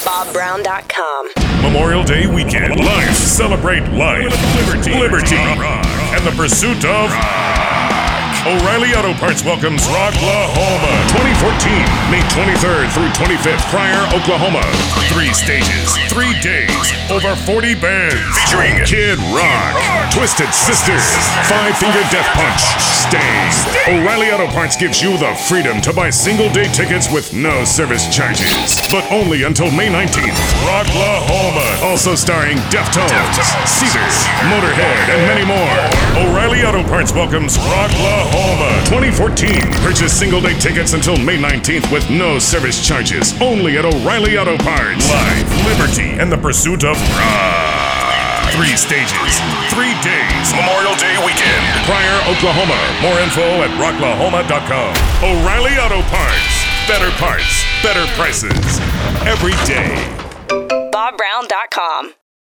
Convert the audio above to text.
BobBrown.com. Memorial Day weekend. Life. Celebrate life. Liberty. And the pursuit of O'Reilly Auto Parts welcomes Rocklahoma 2014, May 23rd through 25th, Pryor, Oklahoma. 3 stages, 3 days, over 40 bands. Featuring Kid Rock, Twisted Sisters, Five Finger Death Punch, Stain. O'Reilly Auto Parts gives you the freedom to buy single-day tickets with no service charges. But only until May 19th. Rocklahoma. Also starring Deftones, Caesars, Motorhead, and many more. O'Reilly Auto Parts welcomes Rocklahoma 2014. Purchase single-day tickets until May 19th with no service charges. Only at O'Reilly Auto Parts. Life, liberty, and the pursuit of rock. 3 stages, 3 days, Memorial Day weekend. Pryor, Oklahoma. More info at rocklahoma.com. O'Reilly Auto Parts. Better parts, better prices. Every day. BobBrown.com.